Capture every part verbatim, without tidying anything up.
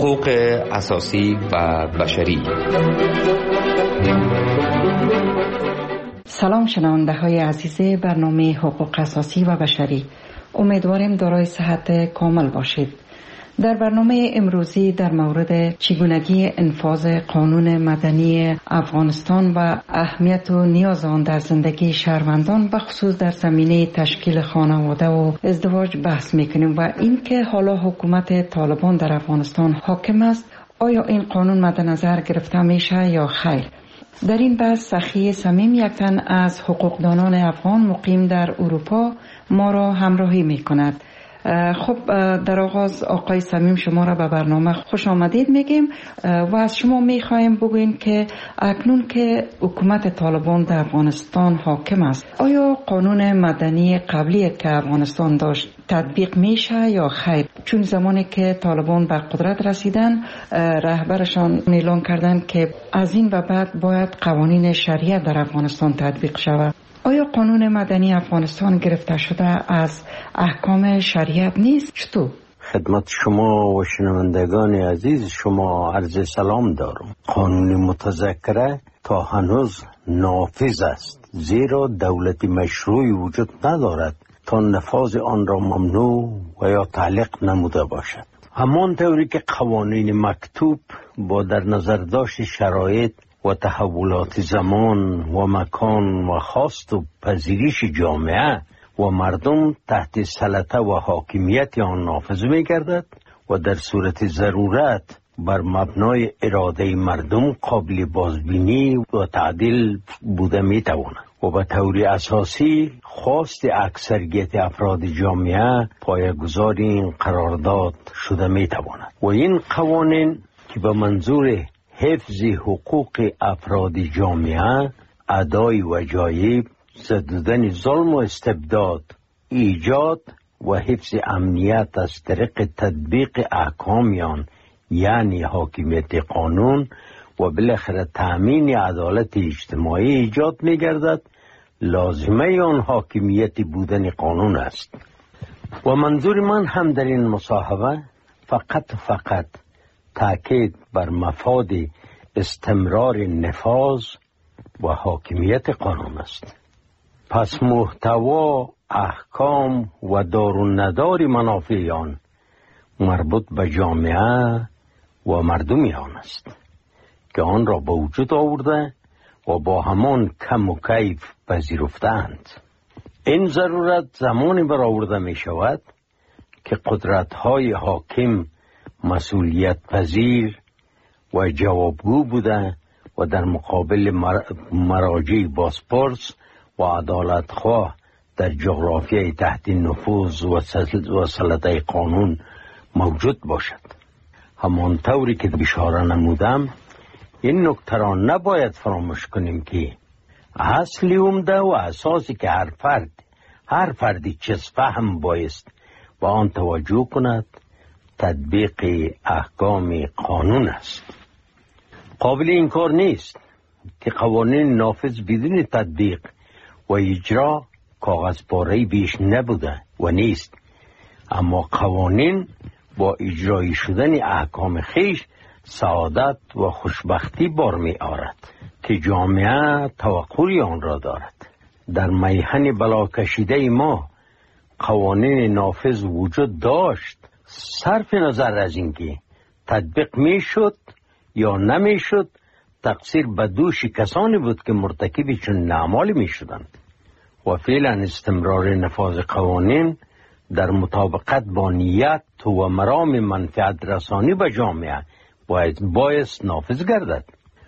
حقوق اساسی و بشری. سلام شنونده های عزیز برنامه حقوق اساسی و بشری، امیدواریم دارای صحت کامل باشید. در برنامه امروزی در مورد چگونگی انفاذ قانون مدنی افغانستان و اهمیت و نیاز آن در زندگی شهروندان به خصوص در زمینه تشکیل خانواده و ازدواج بحث میکنیم و اینکه حالا حکومت طالبان در افغانستان حاکم است، آیا این قانون مد نظر گرفته میشه یا خیر؟ در این بحث سخی صمیم، یک تن از حقوقدانان افغان مقیم در اروپا، ما را همراهی میکند. خب در آغاز آقای صمیم شما را به برنامه خوش آمدید میگیم و از شما میخوایم بگوین که اکنون که حکومت طالبان در افغانستان حاکم است، آیا قانون مدنی قبلی که افغانستان داشت تطبیق میشه یا خیر؟ چون زمانی که طالبان به قدرت رسیدن، رهبرشان اعلام کردند که از این و بعد باید قوانین شریعت در افغانستان تطبیق شود. آیا قانون مدنی افغانستان گرفته شده از احکام شریعت نیست؟ چطور؟ خدمت شما و شنوندگان عزیز شما عرض سلام دارم. قانون متذکره تا هنوز نافذ است، زیرا دولت مشروعی وجود ندارد تا نفاذ آن را ممنوع و یا تعلیق نموده باشد. همان طوری که قوانین مکتوب با در نظر داشت شرایط و تحولات زمان و مکان و خواست و پذیریش جامعه و مردم تحت سلطه و حاکمیت آن نافذ می گردد و در صورت ضرورت بر مبنای اراده مردم قابل بازبینی و تعدیل بوده می تواند و به طور اساسی خواست اکثریت افراد جامعه پایه‌گذار این قرارداد شده می تواند و این قوانین که به منظور حفظ حقوق افراد جامعه، ادای وجایب، سدودن ظلم و استبداد، ایجاد و حفظ امنیت از طریق تطبیق احکامیان یعنی حاکمیت قانون و بالاخره تأمین عدالت اجتماعی ایجاد می گردد، لازمه آن حاکمیت بودن قانون است. و منظور من هم در این مصاحبه فقط فقط تأکید بر مفاد استمرار نفاذ و حاکمیت قانون است. پس محتوا، احکام و دار و ندار منافع آن مربوط به جامعه و مردم آن است که آن را به وجود آورده و با همان کم و کیف پذیرفتند. این ضرورت زمانی برآورده می شود که قدرت‌های حاکم مسئولیت پذیر و جوابگو بوده و در مقابل مراجع بازپرس و عدالتخواه در جغرافیای تحت نفوذ و سلطه قانون موجود باشد. همان طوری که اشاره نمودم، این نکته را نباید فراموش کنیم که اصلی عمده و اساسی که هر فرد هر فردی چیز فهم بایست و آن توجه کند تطبیق احکام قانون است. قابل انکار نیست که قوانین نافذ بدون تطبیق و اجرا کاغذ پاره‌ای بیش نبوده و نیست، اما قوانین با اجرایی شدن احکام خیش سعادت و خوشبختی بار می آورد که جامعه توقعی آن را دارد. در میهن بلا کشیده ما قوانین نافذ وجود داشت، صرف نظر از اینکه تطبیق می شد یا نمی شد، تقصیر به دوش کسانی بود که مرتکب چون اعمال می شدند و فعلا استمرار نفاذ قوانین در مطابقت با نیت و مرام منفعت رسانی به جامعه باید بایست نافذ گردد.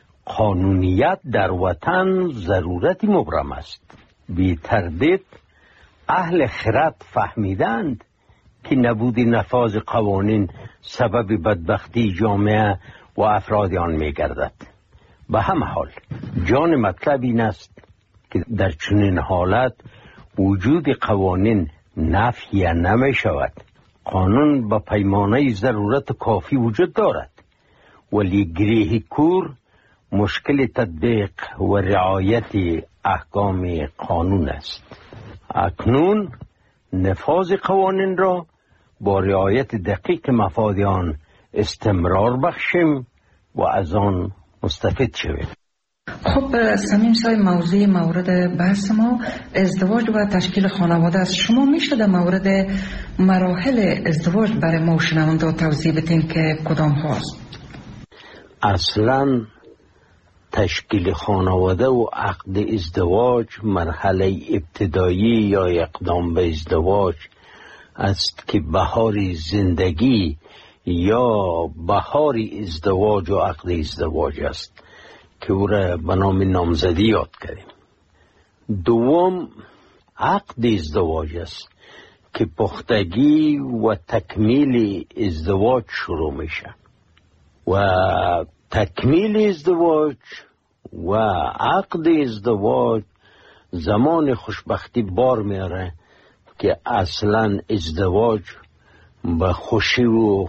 قانونیت در وطن ضرورتی مبرم است. بی تردید اهل خرد فهمیدند که نبود نفاذ قوانین سبب بدبختی جامعه و افراد آن می گردد. به همه حال جان مطلب این است که در چنین حالت وجود قوانین نفی نمی شود. قانون با پیمانه ضرورت کافی وجود دارد، ولی گریه کور مشکل تطبیق و رعایت احکام قانون است. اکنون نفاذ قوانین را با رعایت دقیق مفاد آن استمرار بخشیم و از آن مستفید شویم. خب صمیم صاحب، موضوع مورد بحث ما ازدواج و تشکیل خانواده است. شما میشه در مورد مراحل ازدواج برای ما شنونده توضیح بدین که کدام هاست؟ اصلا تشکیل خانواده و عقد ازدواج مرحله ابتدایی یا اقدام به ازدواج است که بهار زندگی یا بهار ازدواج و عقد ازدواج است که او را به نام نامزدی یاد کردیم. دوم عقد ازدواج است که پختگی و تکمیل ازدواج شروع میشه و تکمیل ازدواج و عقد ازدواج زمان خوشبختی بار میاره که اصلا ازدواج به خوشی و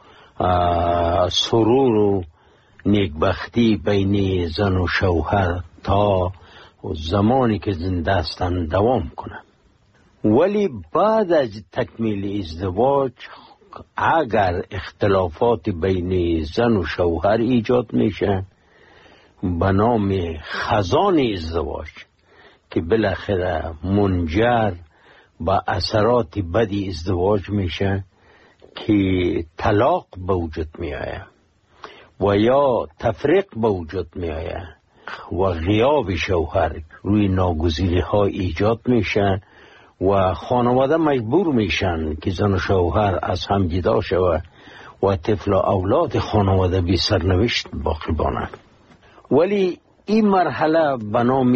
سرور و نیکبختی بین زن و شوهر تا زمانی که زنده هستن دوام کنه. ولی بعد از تکمیل ازدواج اگر اختلافات بین زن و شوهر ایجاد میشه به نام خزان ازدواج که بالاخره منجر به اثرات بدی ازدواج میشه که طلاق به وجود میآید و یا تفریق به وجود میآید و غیاب شوهر روی ناگزیری ها ایجاد میشه و خانواده مجبور میشن که زن و شوهر از هم جدا شود و طفل و اولاد خانواده بی سرنوشت باقی مانند. ولی این مرحله به نام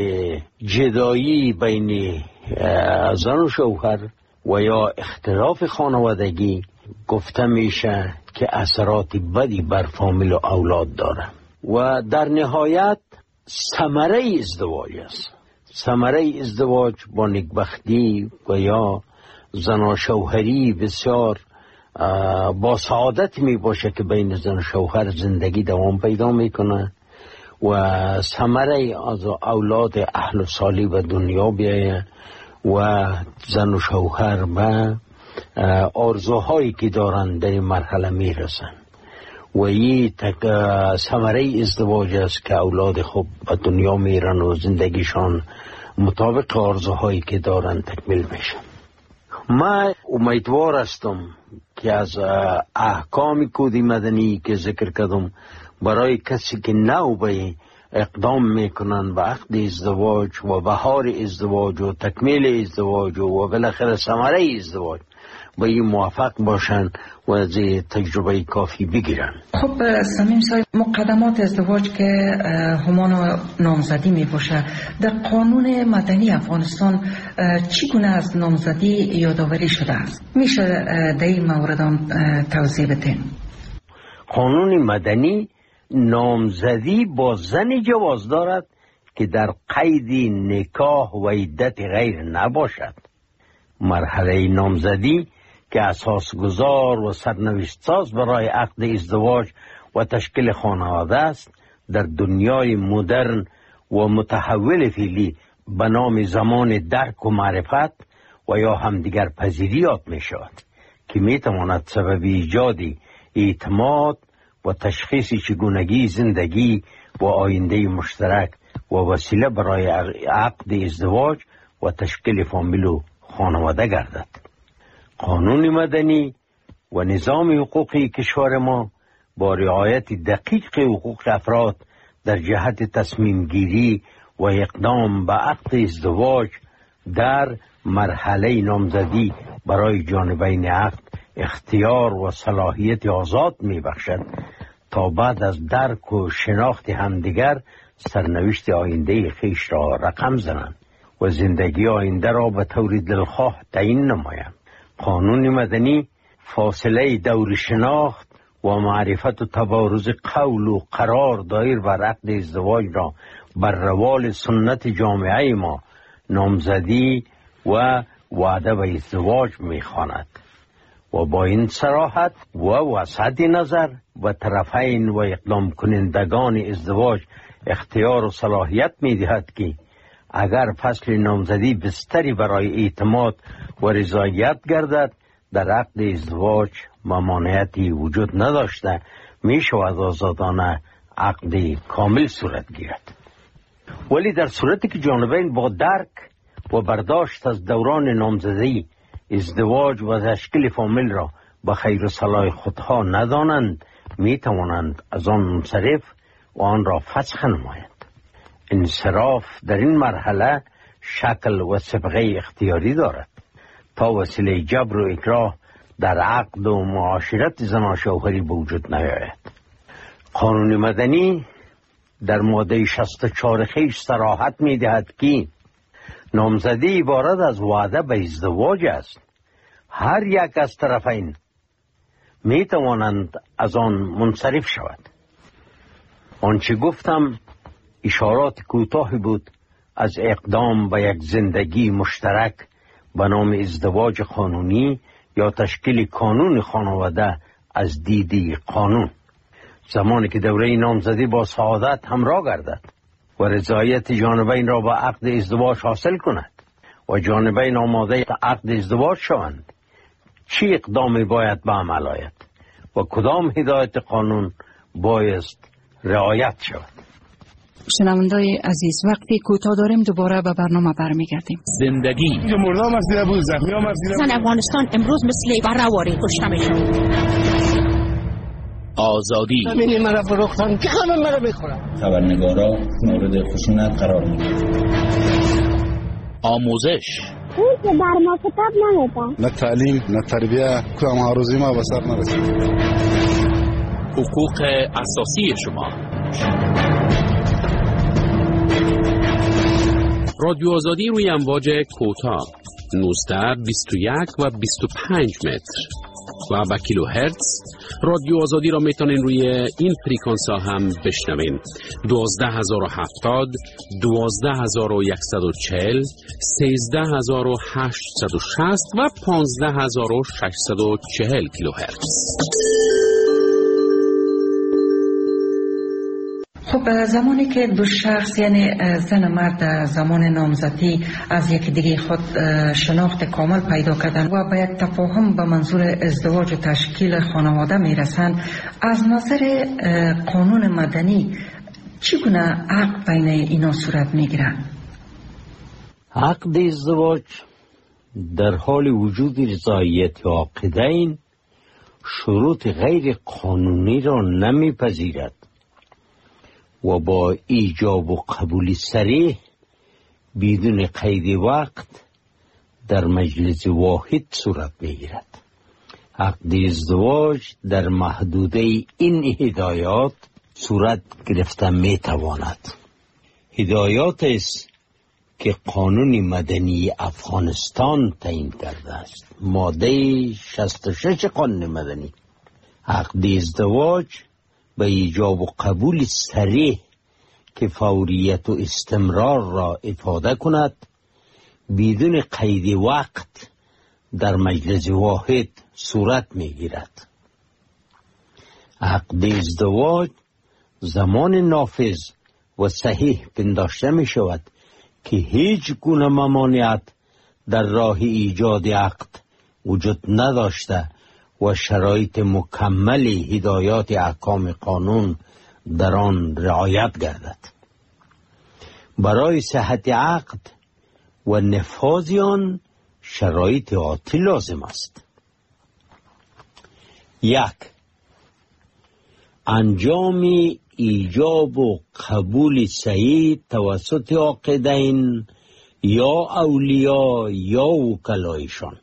جدایی بین زن و شوهر و یا اختلاف خانوادگی گفته میشه که اثرات بدی بر فامیل و اولاد داره و در نهایت ثمره ازدواج است. ثمره ازدواج با نیکبختی و یا زن و شوهری بسیار با سعادت می باشه که بین زن و شوهر زندگی دوام پیدا میکنه و ثمره از اولاد اهل صالح به دنیا بیایه و زن و شوهر به آرزوهایی که دارن در این مرحله میرسن و این ثمره ازدواج است که اولاد خوب به دنیا میرن و زندگیشان مطابق آرزوهایی که دارن تکمیل میشه. من امیدوار هستم که از احکام کود مدنی که ذکر کردم برای کسی که نو به اقدام میکنن به عقد ازدواج و بهار ازدواج و تکمیل ازدواج و بالاخره ثمره ازدواج با این موافق باشن و از تجربه کافی بگیرن. خب صمیم صاحب، مقدمات ازدواج که همان نامزدی می باشه، در قانون مدنی افغانستان چگونه از نامزدی یادآوری شده است؟ میشه در این مورد توضیح بدین؟ قانون مدنی نامزدی با زنی جواز دارد که در قید نکاح و عدت غیر نباشد. مرحله نامزدی که اساس گذار و سرنوشت ساز برای عقد ازدواج و تشکیل خانواده است در دنیای مدرن و متحول فعلی به نام زمان درک و معرفت و یا همدیگر پذیری یاد می شود که می تواند سبب ایجاد اعتماد و تشخیص چگونگی زندگی و آینده مشترک و وسیله برای عقد ازدواج و تشکیل فامیل و خانواده گردد. قانون مدنی و نظام حقوقی کشور ما با رعایت دقیق حقوق افراد در جهت تصمیم گیری و اقدام به عقد ازدواج در مرحله نامزدی برای جانبین عقد اختیار و صلاحیت آزاد می بخشد تا بعد از درک و شناخت همدیگر سرنوشت آینده خویش را رقم زنند و زندگی آینده را به طور دلخواه تعیین نمایند. قانون مدنی فاصله دور شناخت و معرفت و تبارز قول و قرار دایر بر عقد ازدواج را بر روال سنت جامعه ما نامزدی و وعده به ازدواج می‌خواند و با این صراحت و وسعت نظر و طرفین و اقدام کنندگان ازدواج اختیار و صلاحیت می‌دهد که اگر فصل نامزدی بستری برای اعتماد و رضایت گردد در عقد ازدواج ممانعتی وجود نداشته می شود آزادانه عقد کامل صورت گیرد. ولی در صورتی که جانبین با درک و برداشت از دوران نامزدی ازدواج و تشکیل فامیل را به خیر و صلاح خودها ندانند، می توانند از آن منصرف و آن را فسخ نمایند. انصراف در این مرحله شکل و سابقه اختیاری دارد تا وسیله جبر و اکراه در عقد و معاشرت زن و شوهری به وجود نیاید. قانون مدنی در ماده شصت و چهار خیش صراحت می دهد که نامزدی عبارت از وعده به ازدواج است. هر یک از طرفین می توانند از آن منصرف شود. آنچه گفتم اشارات کوتاهی بود از اقدام به یک زندگی مشترک به نام ازدواج قانونی یا تشکیل کانون خانواده از دیدی قانون. زمانی که دوره نامزدی با سعادت همراه گردد و رضایت جانبین را به عقد ازدواج حاصل کند و جانبین آماده عقد ازدواج شوند، چه اقدامی باید به عمل آید و کدام هدایت قانون بایست رعایت شود؟ شنوندای عزیز، وقتی کوتاه داریم دوباره به برنامه برمیگردیم. زندگی مردم از دیده بود، زخمی هم از دیده بود. زن افغانستان امروز مثل برواری کشته میشن. آزادی همینی مرا فروختن که همه مرا بخورن. خبرنگارا مورد خشونت قرار میدن. آموزش اون که بر ما کتاب نمیدن. نه تعلیم نه تربیه که هم هروزی ما به سر نرسید. حقوق اساسی شما. رادیو آزادی روی امواج کوتاه نوزده، بیست و یک و بیست و پنج متر و به کیلو هرتز. رادیو آزادی را میتونین روی این فریکانس ها هم بشنوین: دوازده هزار و هفتاد، دوازده هزار و صد و چهل، سیزده هزار و هشتصد و شصت و پانزده هزار و ششصد و چهل کیلو هرتز. خب زمانی که دو شخص یعنی زن و مرد زمان نامزدی از یک دیگه خود شناخت کامل پیدا کردن و به یک تفاهم به منظور ازدواج و تشکیل خانواده میرسن، از نظر قانون مدنی چگونه عقد بین اینا صورت میگیره؟ عقد ازدواج در حال وجود رضایت عاقدین شروط غیر قانونی را نمیپذیرد و با ایجاب و قبول صریح بدون قید وقت در مجلس واحد صورت میگیرد. عقد ازدواج در محدوده این هدایات صورت گرفته میتواند. هدایات است که قانون مدنی افغانستان تعیین کرده است. ماده شصت و شش قانون مدنی عقد ازدواج به ایجاب و قبول صریح که فوریت و استمرار را افاده کند بدون قید وقت در مجلس واحد صورت می گیرد. عقد ازدواج زمان نافذ و صحیح پنداشته می شود که هیچ گونه ممانعت در راه ایجاد عقد وجود نداشته و شرایط مکمل هدایات احکام قانون در آن رعایت گردد. برای صحت عقد و نفاذ آن شرایط آتی لازم است. یک، انجام ایجاب و قبول صحیح توسط عاقدین یا اولیاء یا وکلایشان.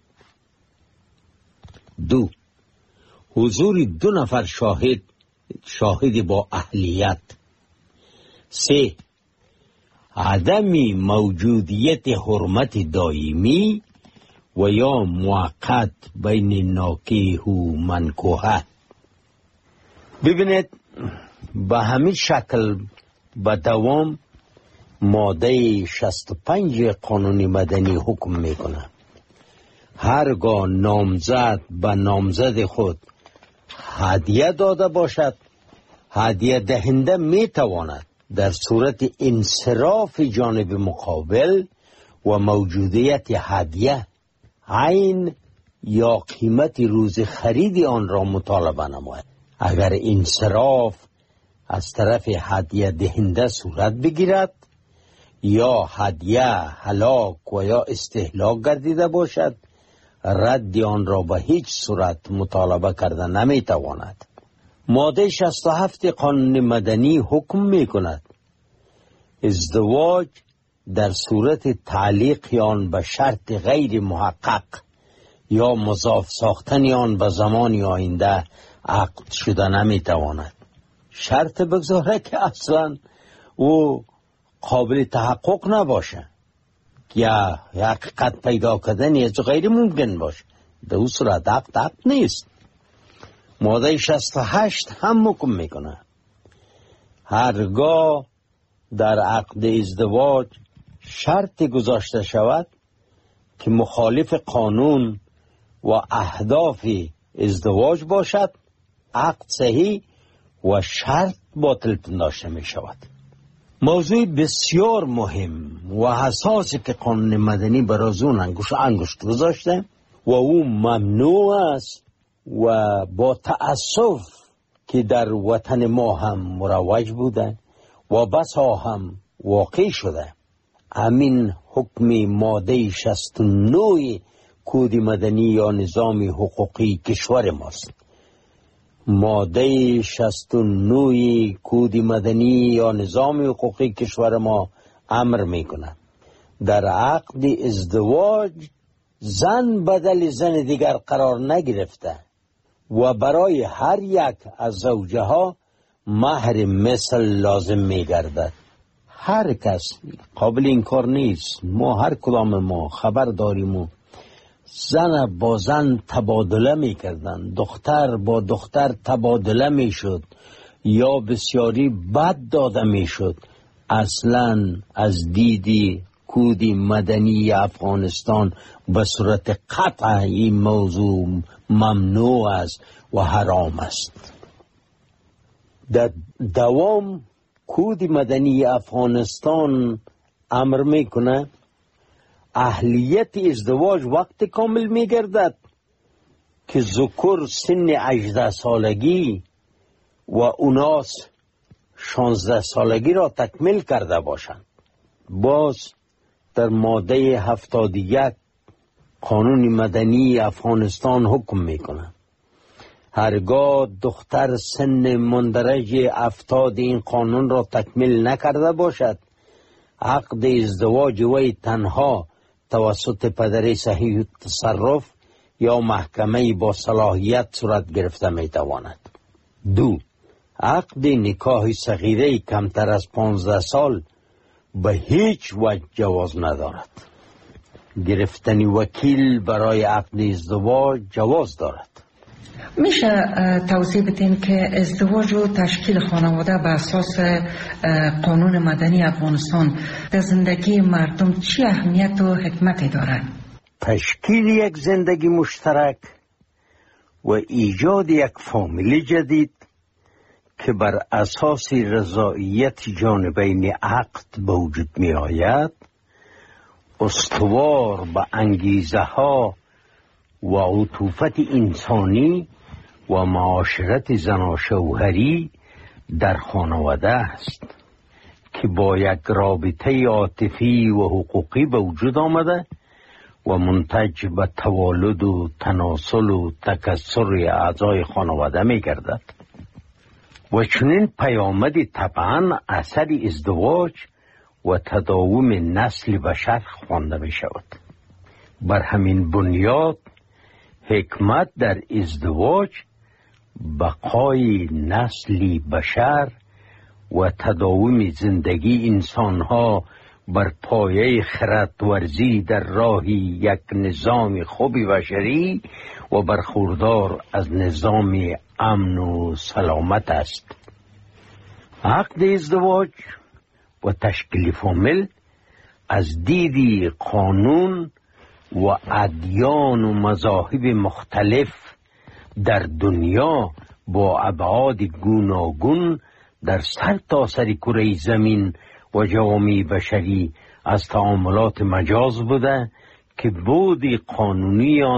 دو، حضور دو نفر شاهد شاهد با اهلیت. سه، عدم موجودیت حرمت دائمی و یا موقت بین ناکح و منکوحه. ببینید به همین شکل به دوام ماده شصت و پنج قانون مدنی حکم میکنه هرگاه نامزد به نامزد خود هدیه داده باشد، هدیه دهنده میتواند در صورت انصراف جانب مقابل و موجودیت هدیه عین یا قیمت روز خرید آن را مطالبه نماید. اگر انصراف از طرف هدیه دهنده صورت بگیرد یا هدیه هلاک و یا استهلاک گردیده باشد، رد آن را به هیچ صورت مطالبه کرده نمیتواند. ماده شصت و هفت قانون مدنی حکم می کند ازدواج در صورت تعلیق آن به شرط غیر محقق یا مضاف ساختن آن به زمان آینده عقد شده نمیتواند. شرط بگذاره که اصلا او قابل تحقق نباشه یا حقیقت پیدا کردن یا غیر ممکن باشه، در اون صورت عقد عقد نیست. ماده شصت و هشت هم حکم میکنه هرگاه در عقد ازدواج شرط گذاشته شود که مخالف قانون و اهداف ازدواج باشد، عقد صحیح و شرط باطل پنداشته می شود. موضوع بسیار مهم و حساسی که قانون مدنی برای اون انگشت انگشت گذاشته و او ممنوع است و با تأسف که در وطن ما هم مروج بوده و بسا هم واقع شده. همین حکم ماده شصت و نه کد مدنی یا نظام حقوقی کشور ماست. ماده شصت و نه کد مدنی یا نظام حقوقی کشور ما امر میکنه در عقد ازدواج زن بدل زن دیگر قرار نگرفته و برای هر یک از زوجه ها مهر مثل لازم میگردد. هر کس قابل این کار نیست. ما هر کدام ما خبر داریم و زن با زن تبادله میکردن، دختر با دختر تبادله میشد یا بسیاری بد داده میشد. اصلا از دیدی کد مدنی افغانستان به صورت قطع این موضوع ممنوع است و حرام است. در دوام کد مدنی افغانستان امر میکنه اهلیت ازدواج وقت کامل میگردد که ذکر سن هجده سالگی و اناس شانزده سالگی را تکمیل کرده باشند. باز در ماده هفتاد و یک قانون مدنی افغانستان حکم میکنه هرگاه دختر سن مندرج افتاد این قانون را تکمیل نکرده باشد، عقد ازدواج وی تنها توسط پدر صحیح تصرف یا محکمه با صلاحیت صورت گرفته میتواند. دو، عقد نکاح صغیره کمتر از پانزده سال به هیچ وجه جواز ندارد. گرفتن وکیل برای عقد ازدواج جواز دارد. میشه توضیح بدین که ازدواج و تشکیل خانواده به اساس قانون مدنی افغانستان در زندگی مردم چی اهمیت و حکمتی دارد؟ تشکیل یک زندگی مشترک و ایجاد یک فامیل جدید که بر اساس رضایت جانبین عقد به وجود می آید، استوار به انگیزه ها و عطوفت انسانی و معاشرت زن و شوهری در خانواده است که با یک رابطه عاطفی و حقوقی به وجود آمده و منتج به توالد و تناسل و تکثر اعضای خانواده می گردد و چنین پیامد طبعا اثر ازدواج و تداوم نسل بشر خوانده می شود. بر همین بنیاد حکمت در ازدواج بقای نسلی بشر و تداوم زندگی انسانها بر پایه خردورزی در راهی یک نظام خوب بشری و برخوردار از نظام امن و سلامت است. عقد ازدواج و تشکیل فامیل از دیدی قانون و ادیان و مذاهب مختلف در دنیا با ابعاد گوناگون در سر تا سر کره زمین و جوامع بشری از تعاملات مجاز بوده که بود قانونی آن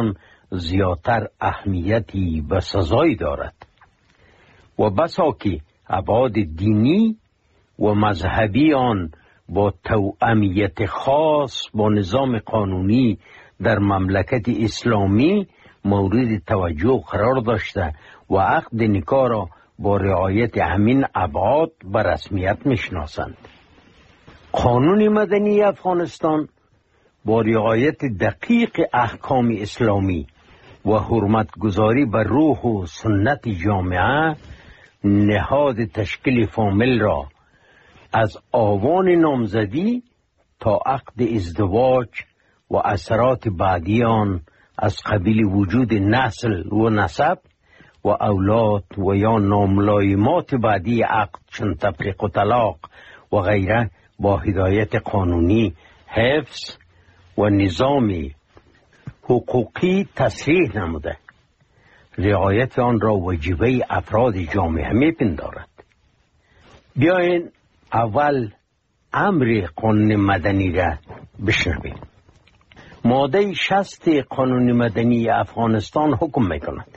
زیادتر اهمیتی و سزایی دارد و بسا که ابعاد دینی و مذهبی آن با توأمیت خاص با نظام قانونی در مملکت اسلامی مورد توجه قرار داشته و عقد نکاح را با رعایت همین ابعاد و رسمیت میشناسند. قانون مدنی افغانستان با رعایت دقیق احکام اسلامی و حرمت گذاری بر روح و سنت جامعه نهاد تشکیل فامیل را از آوان نامزدی تا عقد ازدواج و اثرات بعدی آن از قبیل وجود نسل و نسب و اولاد و یا ناملایمات بعدی عقد چون تفریق و طلاق و غیره با هدایت قانونی حفظ و نظامی حقوقی تصریح نموده رعایت آن را واجبه افراد جامعه میپندارد. بیاین اول امر قانون مدنی را بشنویم. ماده شصت قانون مدنی افغانستان حکم میکند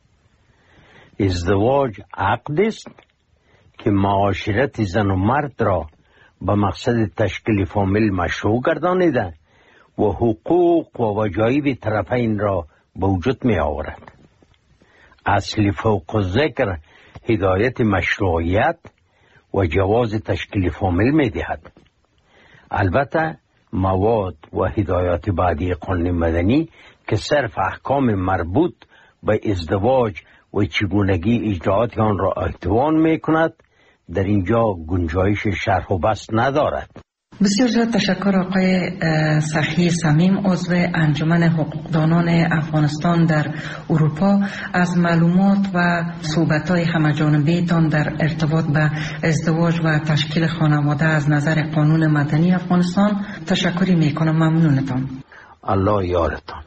ازدواج عقد است که معاشرت زن و مرد را به مقصد تشکیل فامیل مشروع گردانیده و حقوق و وجایب طرفین را به وجود می آورد. اصل فوق ذکر هدایت مشروعیت و جواز تشکیل فامیل می دهد. البته مواد و هدایات بعدی قانون مدنی که صرف احکام مربوط به ازدواج و چگونگی اجراعات آن را احتوان می کند در اینجا گنجایش شرح و بسط ندارد. بسیار زیاد تشکر آقای سخی صمیم، عضو انجمن حقوقدانان افغانستان در اروپا، از معلومات و صحبت‌های همه‌جانبه تان در ارتباط به ازدواج و تشکیل خانواده از نظر قانون مدنی افغانستان. تشکری میکنم. ممنونتان. الله یارتان.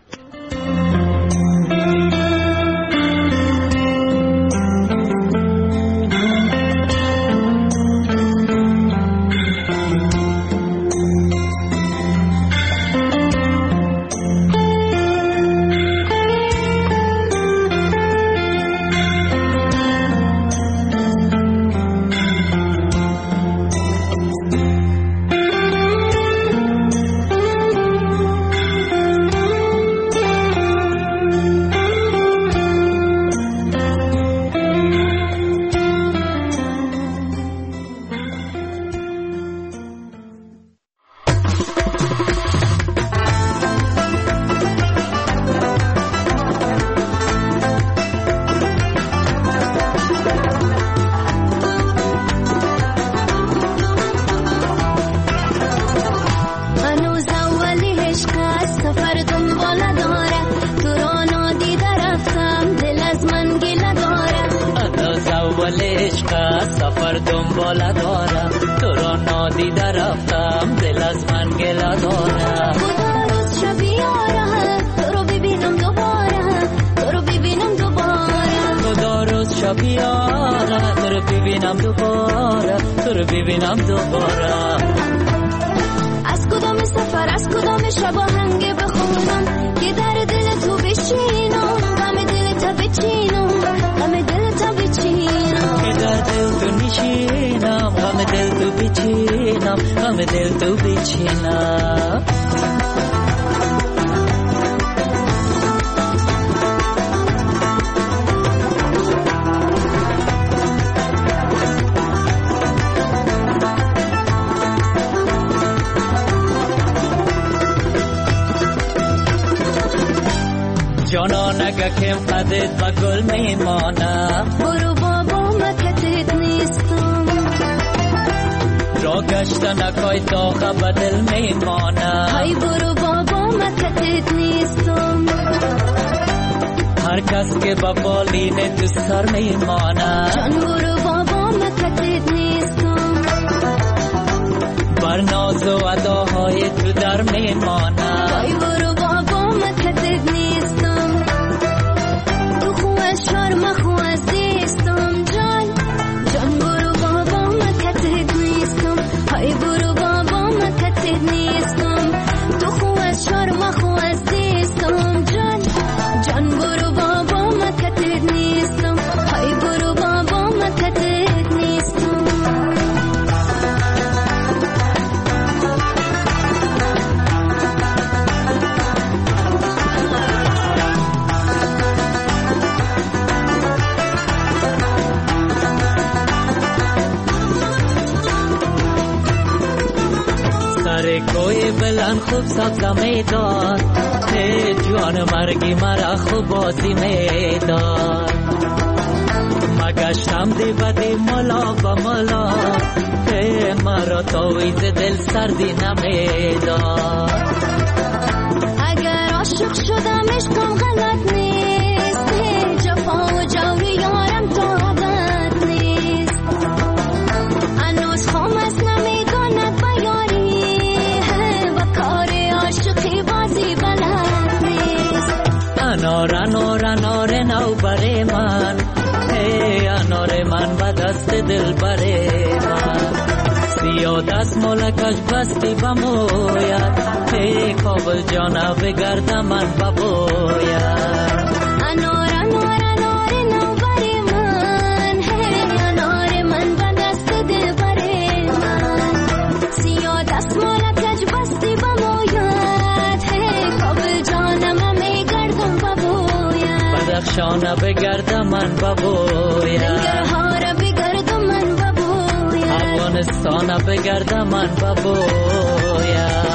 جانان اگه قدت و گل میمانم برو بابا مکتت نیستم را گشتن اکای داغه بدل میمانم های برو بابا مکتت نیستم هر کس که با بالین تو سر میمانم جان برو بابا مکتت نیستم بر ناز و اداهای تو در میمانم های برو بابا مکتت نیستم شرم خو عزیزم جان جان برو بابا مکتت نیستم های برو بابا مکتت نیستم تو خو از شرم خو عزیزم جان جان هوای بلند خوب سبزم میداد، ای جان مرگی مرا خوب بازی میداد. مگشتم دی بدی ملا با ملا، ای مرا تاویز دل سردی نمیداد. اگر عاشق شدم عشقم غلط نیست، جفا و جوری یارم طاقت نیست. هنوز خام است نمیداند بیاری، و کار عاشقی بازی بلد نیست. انار انار انار نو بر من، ای انار من به دست دل بر من. سیاه دست ملکش بستی بموید، ای کابل جانا بگرد من ببوید. انار انار انار نو بر من، هی انار من به دست دل بر من. سیاه دست ملکش بستی بموید، هی کابل جانا میگردم ببوید. بدخشان بگرد من ببوید، ننگرهار بگرد من ببوید، افغانستان بگرد من ببوید.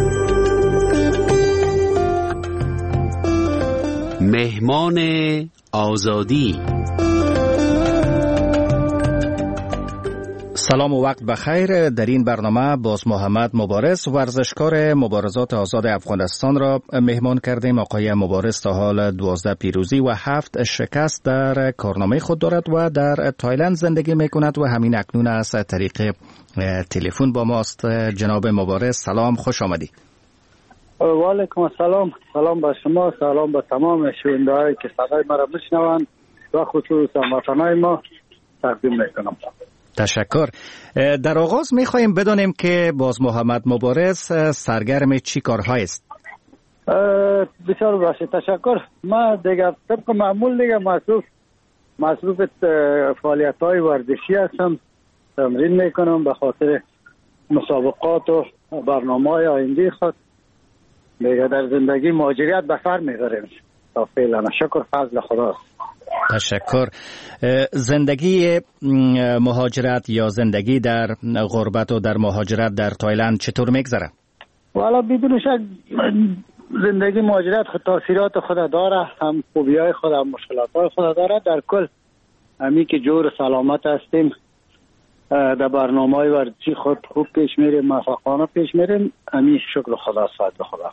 مهمان آزادی. سلام و وقت بخیر. در این برنامه باز محمد مبارز ورزشکار مبارزات آزاد افغانستان را مهمان کردیم. آقای مبارز تا حال دوازده پیروزی و هفت شکست در کارنامه خود دارد و در تایلند زندگی می کند و همین اکنون از طریق تلفن با ماست. جناب مبارز سلام، خوش آمدی. و علیکم السلام. سلام به شما، سلام به تمام شنونده‌هایی که صدای ما را میشنوند و خصوصا هموطنان ما تقدیم میکنم. تشکر. در آغاز میخواهیم بدانیم که باز محمد مبارز سرگرم چی کارهایی است؟ بسیار باشه، تشکر. ما دیگه طبق معمول دیگه مصروف مصروف فعالیت‌های ورزشی هستم، تمرین میکنم به خاطر مسابقات و برنامه‌های آینده خود. دیگه در زندگی مهاجرت به سر میبریم تا فعلا. شکر فضل خداست. تشکر. زندگی مهاجرت یا زندگی در غربت و در مهاجرت در تایلند چطور میگذره؟ والا بدون شک زندگی مهاجرت خود تاثیرات خود داره، هم خوبی‌های خود هم مشکلات‌های خود داره. در کل همی که جور سلامت هستیم، در برنامه‌های ورزشی خود خوب پیش میریم، موفقانه پیش میریم. همی شکر خدا، فضل خدا.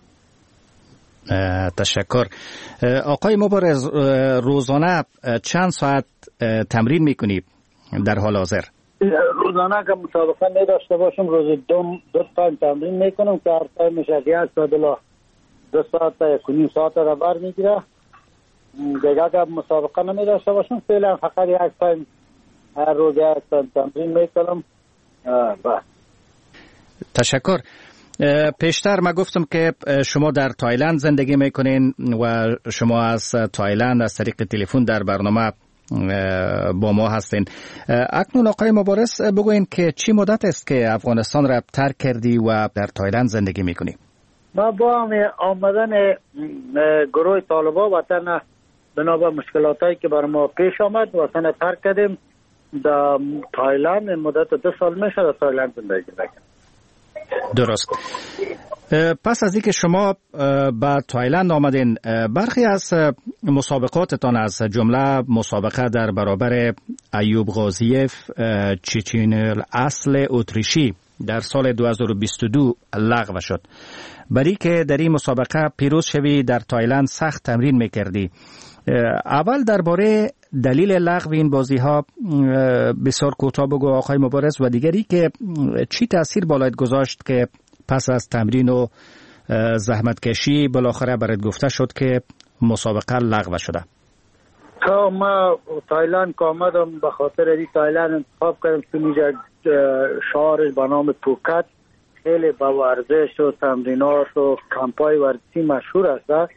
تشکر. آقای مبارز، روزانه چند ساعت تمرین میکنی در حال حاضر؟ روزانه که مسابقه نداشته باشم روز دو دو تایم تمرین میکنم که هر تایمش یک ساعت الا دو ساعت تا یک و نیم ساعت را بر میگیره. دیگه که مسابقه نمیداشته باشم فعلا فقط یک تایم هر روز یک تایم تمرین میکنم. بس. تشکر. پیشتر ما گفتم که شما در تایلند زندگی میکنین و شما از تایلند از طریق تلفن در برنامه با ما هستین. اکنون آقای مبارز بگوین که چی مدت است که افغانستان را ترک کردی و در تایلند زندگی میکنی؟ ما با آمدن گروه طالبان وطن بنابر مشکلاتایی که بر ما پیش آمد وطن ترک کردیم. در تایلند مدت دو سال میشه در تایلند زندگی میکنم. درست. پس از اینکه شما به تایلند آمدین، برخی از مسابقاتتان از جمله مسابقه در برابر ایوب غازیف چچین الاصل اتریشی در سال دو هزار و بیست و دو لغو شد. برای که در این مسابقه پیروز شوی در تایلند سخت تمرین میکردی. اول درباره دلیل لغو این بازی ها بسیار کوتاه بگو آقای مبارز، و دیگری که چی تاثیر بالایت گذاشت که پس از تمرین و زحمتکشی بالاخره برات گفته شد که مسابقه لغو شده؟ ما تایلند که آمدم به خاطر این تایلند انتخاب کردم که اینجا شهر به نام پوکت خیلی با ورزش و تمرینات و کمپای ورزشی مشهور است.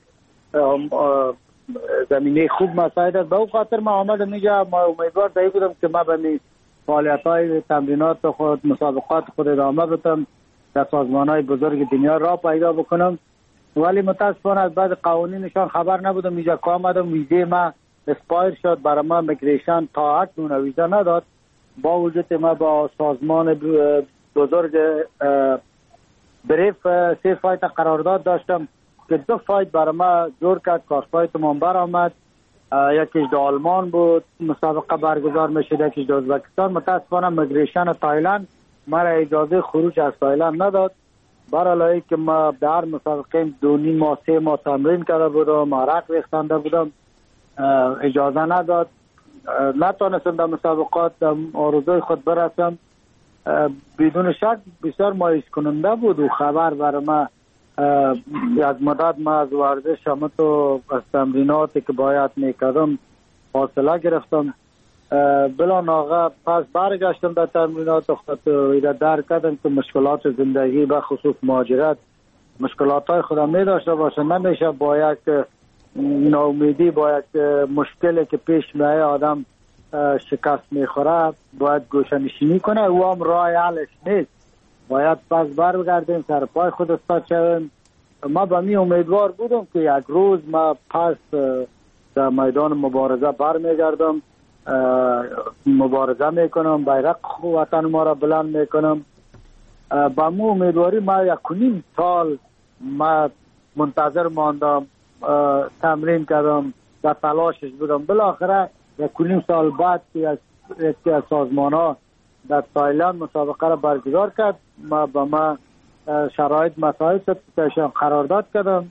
زمینه خوب مساعد است. به اون خاطر ما آمدم اینجا. ما امیدوار دایی بودم که ما به می فعالیت‌های تمرینات خود مسابقات خود ادامه بدم، در سازمان‌های بزرگ دنیا را پیدا بکنم. ولی متاسفانه از بعد قوانینشان خبر نبودم. اینجا که آمدم ویزه ما اسپایر شد، برای ما میگریشن تا اکنون ویزا نداد. با وجود ما با سازمان بزرگ بریف سه فایت قرارداد داشتم که دو فایت برای ما جور کرد. کار فایت من بر آمد، یکیش در آلمان بود مسابقه برگزار میشد، یکیش در ازبکستان. متاسفانه میگریشن تایلند مرا اجازه خروج از تایلند نداد. برای که ما در مسابقه دو نیم ماه سه ماه تمرین کرده بودم، عرق ریختنده بودم، اجازه نداد. نتونستم در مسابقات آرزوی خود برسم. بدون شک بسیار مایوس کننده بود و خبر برای ما از مدت ما از ورزش هم تو از تمریناتی که باید میکردم فاصله گرفتم. بلا ناغه پس برگشتم در تمرینات خود و درک کردم که مشکلات زندگی به خصوص مهاجرت مشکلات های خودم می داشته باشه. نمیشه با یک ناامیدی با یک مشکلی که پیش میاد آدم شکست میخوره باید گوشه‌نشینی کنه. او هم راه حلش نیست. باید پس برگردیم سر پای خود استاد شویم. ما به می امیدوار بودم که یک روز ما پس در میدان مبارزه برمیگردم، مبارزه میکنم، بیرق وطن ما را بلند میکنم. با مو امیدواری ما یک و نیم سال ما منتظر ماندم، تمرین کردم، در تلاشش بودم. بالاخره یک نیم سال بعد که یکی از سازمان ها در تایلند مسابقه را برگزار کرد، ما با ما شرایط مساعد شد که قرارداد کردم،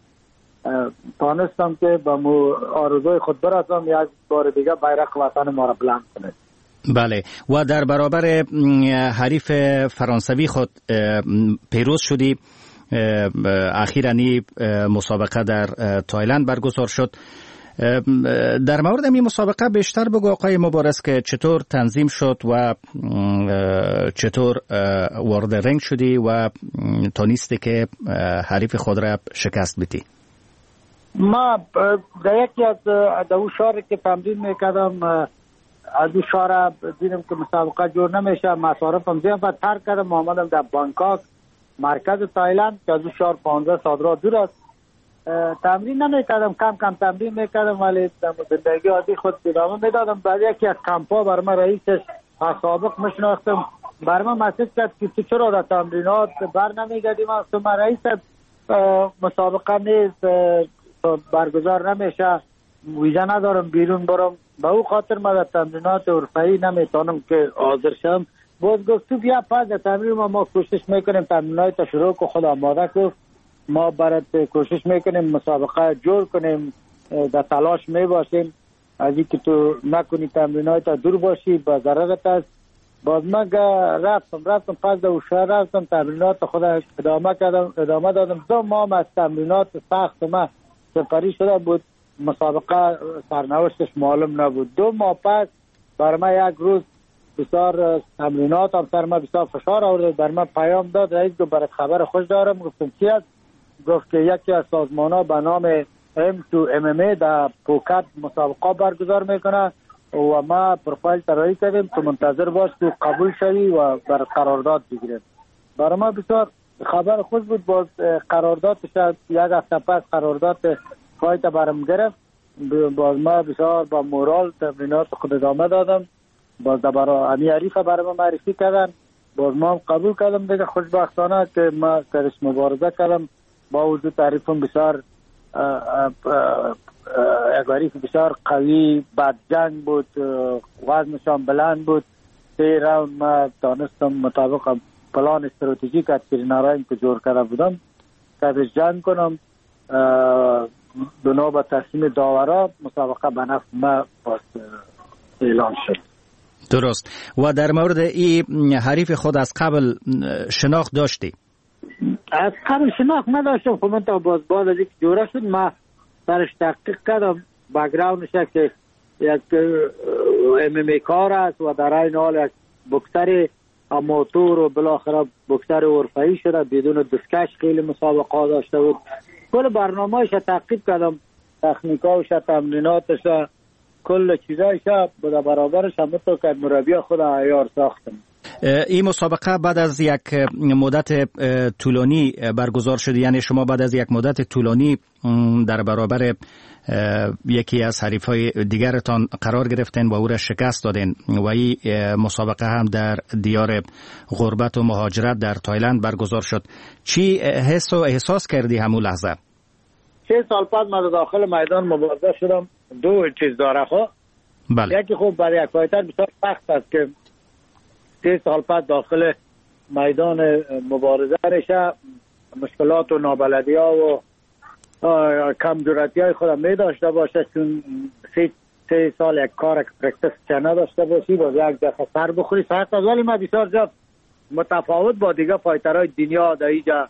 تانستم که با مو آرزوی خود برسم یک بار دیگه بیرق وطن ما را بلند کنه. بله، و در برابر حریف فرانسوی خود پیروز شدی. اخیراً مسابقه در تایلند برگزار شد. در مورد این مسابقه بیشتر بگو آقای مبارز که چطور تنظیم شد و چطور وارد رنگ شدی و تونستی که حریف خود را شکست بدی. ما در یکی از دو شهر که تمرین میکردم، از اون شهر دیدم که مسابقه جور نمیشه، مصارفم زیاد ترک کردم، آمدم در بانکاک مرکز تایلند که از اون شهر پانزده ساعت راه دور است. تمرین نمیکردم، کم کم تمرین میکردم ولی زندگی عادی خود ادامه میدادم. بعد یکی از کمپا بر من رئیسش سابق میشناختم، بر من مسیج کرد که تو چرا در تمرینات بر نمیگردی؟ من رئیس مسابقه نیست، برگزار نمیشه، ویزا ندارم بیرون برم، به او خاطر ما در تمرینات اروپایی نمیتونم که حاضر شم. باز گفت تو بیا پس در تمرین ما ما کوشش میکنیم تمرینات تا شروع کو خود آماده کو، ما برات کوشش میکنیم مسابقه جور کنیم، در تلاش میباشیم از اینکه تو نکنی تمرینات تا دور باشی با ضررت است. باز من رفتم رفتم پس در شهر رفتم تمرینات خود ادامه کردم ادامه دادم. دو ماه از تمرینات سخت ما سپری شده بود، مسابقه سرنوشتش معلوم نبود. دو ماه پس بر ما یک روز بسیار تمرینات هم سر ما بسیار فشار آورد، بر ما پیام داد رئیس گفت برات خبر خوش دارم. گفتم چی است؟ گفت که یکی از سازمان ها به نام ام تو ام ام ای در پوکت مسابقه برگزار میکنه و ما پروفایل طراحی کردیم تو منتظر باش تو قبول شوی و بر قرارداد بگیریم. برای ما بسیار خبر خوش بود. باز قراردادش یک هفته پس قرارداد فایت برم گرفت. باز ما بسیار با مورال تمرینات خود ادامه دادم. باز برای امی عریف برای ما معرفی کردن، باز ما قبول کردم دیگه. خوشبختانه که ما درش مبارزه کردم، با وجود تعریفم بسیار یک عریف بسیار قوی بد جنگ بود، وزنشان بلند بود. سه راوند ما دانستم مطابق پلان استراتژیک از پیرناراین که جور کرده بودم که جنگ کنم. بنا به تصمیم داورا مسابقه به نفع ما باز اعلان شد. درست. و در مورد این حریف خود از قبل شناخت داشتی؟ از قبل شناخت نداشتم، خب من تا باز باز از یک جوره شد ما برش تحقیق کردم. بگراونش که یک ام ام ای کار است و در این حال یک بکتر اماتور و بالاخره بکتر اروپایی شده، بدون دستکش خیلی مسابقه داشته بود. کل برنامه‌اش تعقیب کردم، تکنیکاش، تمریناتش، کل چیزایش در برابرش هم تو که مربی خود عیار ساختم. این مسابقه بعد از یک مدت طولانی برگزار شده، یعنی شما بعد از یک مدت طولانی در برابر یکی از حریفای دیگرتان قرار گرفتین و او را شکست دادین و این مسابقه هم در دیار غربت و مهاجرت در تایلند برگزار شد. چی حس و احساس کردی همون لحظه؟ سه سال بعد من داخل میدان مبارزه شدم. دو چیز داره خب. بله. یکی خوب برای یک فایتر بسیار سخت است که سه سال بعد داخل میدان مبارزه رشه، مشکلات و نابلدی ها و کم جرأتی های خودم می داشته باشه، چون سه, سه سال یک کار پرکتس چه نداشته باشی، باز یک دفعه سر بخوری سخت است. ولی من بسیار زیاد متفاوت با دیگه فایترهای دنیا در اینجا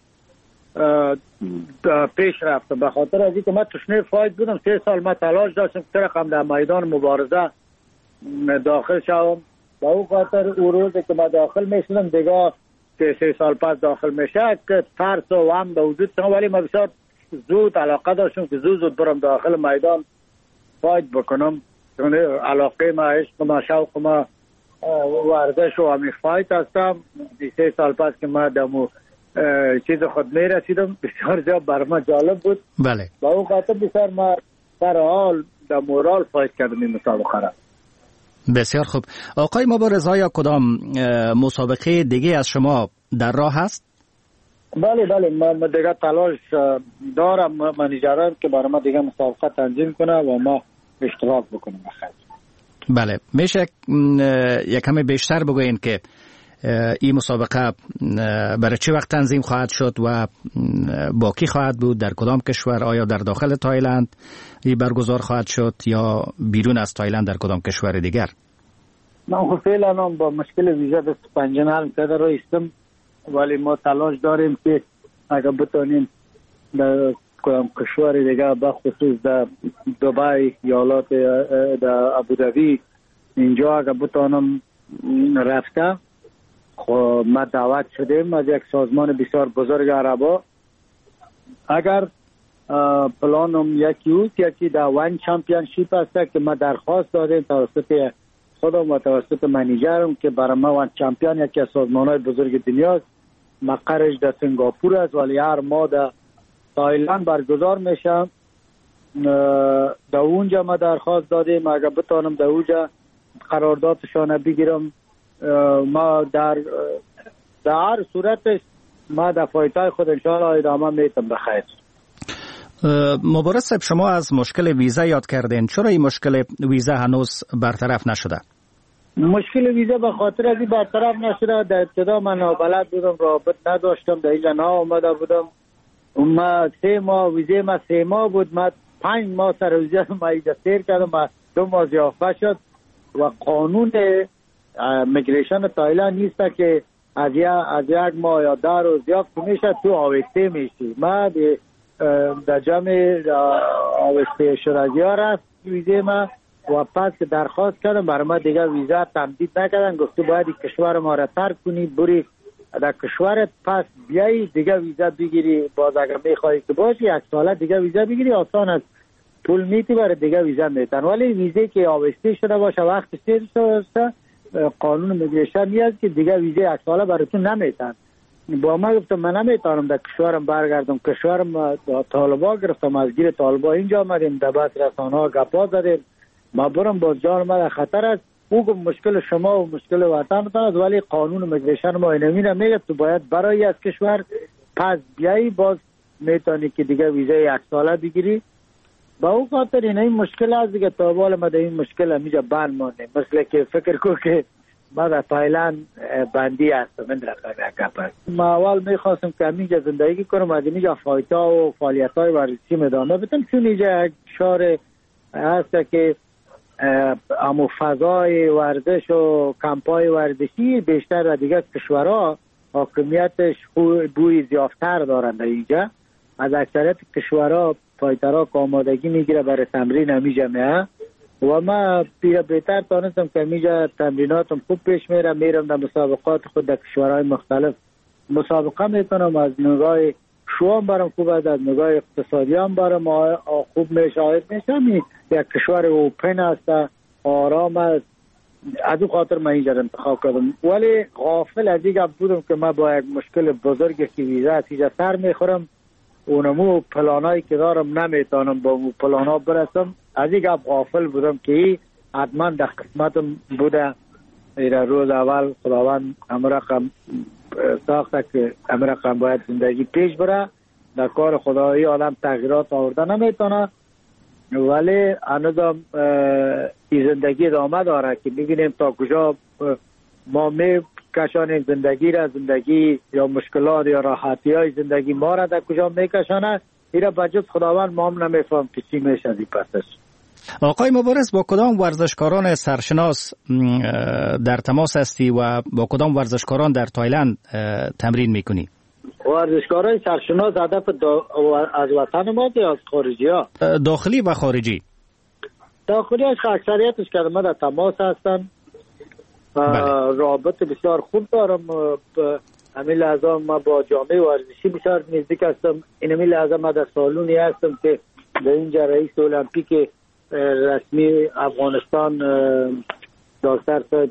پیش رفتم، به خاطر از اینکه من تشنه فایت بودم. سه سال من تلاش داشتم که رقم در میدان مبارزه داخل شوم. با اون خاطر اون روزی که من داخل میشدم دیگه که سه سال پس داخل میشه که ترس و هم به وجود شما، ولی من بسیار زود علاقه داشتم که زود زود برم داخل میدان فایت بکنم. چون علاقه ما، عشق ما، شوق ما ورزش و همین فایت هستم. سه سال پس که من دمو چیز خود می رسیدم بسیار زیاد بر ما جالب بود. بله. با اون خاطر بسیار ما در حال در مورال فایت کردم این مسابقه را. بسیار خوب. آقای مبارز، آیا کدام مسابقه دیگه از شما در راه هست؟ بله بله، من دیگه تلاش دارم منیجران که برای ما دیگه مسابقه تنظیم کنه و ما اشتراک بکنم. بله، میشه یک کمی بیشتر بگوین که این مسابقه برای چه وقت تنظیم خواهد شد و با کی خواهد بود، در کدام کشور؟ آیا در داخل تایلند این برگزار خواهد شد یا بیرون از تایلند در کدام کشور دیگر؟ من خب فعلا با مشکل ویزا دست پنجه نرم کرده رو استم، ولی ما تلاش داریم که اگر بتانیم در کدام کشور دیگر بخصوص در دبی، ایالات در ابوظبی، اینجا اگر بتانم رفته، خب ما دعوت شدیم از یک سازمان بسیار بزرگ عربا. اگر پلانم یکی اوست، یکی در وان چمپیونشیپ هست که ما درخواست دادیم توسط خودم و توسط منیجرم که برای ما وان چمپیون یکی از سازمان‌های بزرگ دنیاست. مقرش در سنگاپور است ولی هر ماه در تایلند برگزار میشه. در اونجا ما درخواست دادیم اگر بتانم در اونجا قراردادشان بگیرم. ما در در هر صورتش ما در فایتای خود انشاءالله ادامه میتم بخیر. مبارز صاحب، شما از مشکل ویزا یاد کردین، چرا این مشکل ویزا هنوز برطرف نشده؟ مشکل ویزا به خاطر از این برطرف نشده، در ابتدا من نابلد بودم، رابط نداشتم، در اینجا نا آمده بودم. ما سه ماه ویزا ما سه ماه بود، ما پنج ماه سر ویزا ما اینجا سیر کردم، ما دو ماه زیافه شد و قانون میگریشن تایلند نیست که از از یک ماه یا ده روز زیاد میشه تو آوسته میشی. ما در جمع آوسته شدگی ها رفت ویزه ما و پس که درخواست کردم برای ما دیگه ویزا تمدید نکردن، گفته باید کشور ما را ترک کنی بری در کشورت، پس بیایی دیگه ویزا بگیری. باز اگر میخوایی که باشی یک ساله دیگه ویزا بگیری، آسان است، پول میتی برای دیگه ویزا میتن. ولی ویزه که آوسته شده باشه وقت سیر شده قانون میگریشن نیست که دیگه ویزا یک ساله براتون نمیتن. با ما گفتم من نمیتونم در کشورم برگردم، کشورم طالبا گرفتم، از گیر طالبا اینجا آمدیم، در بعد رسانه ها گپا زدیم، ما برم باز جان ما در خطر است. او گفت مشکل شما و مشکل وطن است، ولی قانون میگریشن ما اینمی نمیگه تو باید برای از کشور پس بیایی باز میتونی که دیگه ویزا یک ساله بگیری. با او خاطر این این مشکل است دیگه. تا بالا ما در این مشکل همیجا بند مانده، مثل که فکر کو که ما در تایلند بندی هستم. من در کپر ما اول میخواستم که همینجا زندگی کنم، از اینجا فایتا و فعالیت های ورزشی ادامه بدم، چون اینجا یک شهر هست که امو فضای ورزش و کمپای ورزشی بیشتر و دیگه کشورها حاکمیتش بوی زیافتر دارند. اینجا از اکثریت کشورها فایترها که آمادگی میگیره برای تمرین همیجا میه و ما پیره بهتر تانستم که همیجا تمریناتم خوب پیش میرم، میرم در مسابقات خود در کشورهای مختلف مسابقه میکنم. از نگاه شو هم برم خوب است، از نگاه اقتصادی هم برم خوب میشاهد میشم. یک کشور اوپن است، آرام است، از او خاطر من اینجا انتخاب کردم. ولی غافل از این گپ بودم که من با یک مشکل بزرگی که ویزا اینجا سر میخورم، اونمو پلانایی که دارم نمیتونم با اون پلانا برسم. از این گپ غافل بودم که حتما در قسمتم بوده. ایره روز اول خداوند امرقم ساخته که امرقم باید زندگی پیش بره، در کار خدایی آدم تغییرات آورده نمیتونه، ولی هنوزم این زندگی ادامه داره که ببینیم تا کجا ما می کشانیم زندگی را، زندگی یا مشکلات یا راحتی های زندگی ما را در کجا میکشانه. ایره بجز خداوند ما هم نمیفهم که چی میشه از این پسش. آقای مبارز، با کدام ورزشکاران سرشناس در تماس هستی و با کدام ورزشکاران در تایلند تمرین میکنی؟ ورزشکارای سرشناس هدف دا... از وطن ما یا از خارجی ها؟ داخلی و خارجی. داخلی هاش اکثریتش که ما در تماس هستن. بله. رابط بسیار خوب دارم. همین لحظه ما با جامعه ورزشی بسیار نزدیک هستم. این همین لحظه ما در سالونی هستم که در اینجا رئیس المپیک رسمی افغانستان دکتر صاحب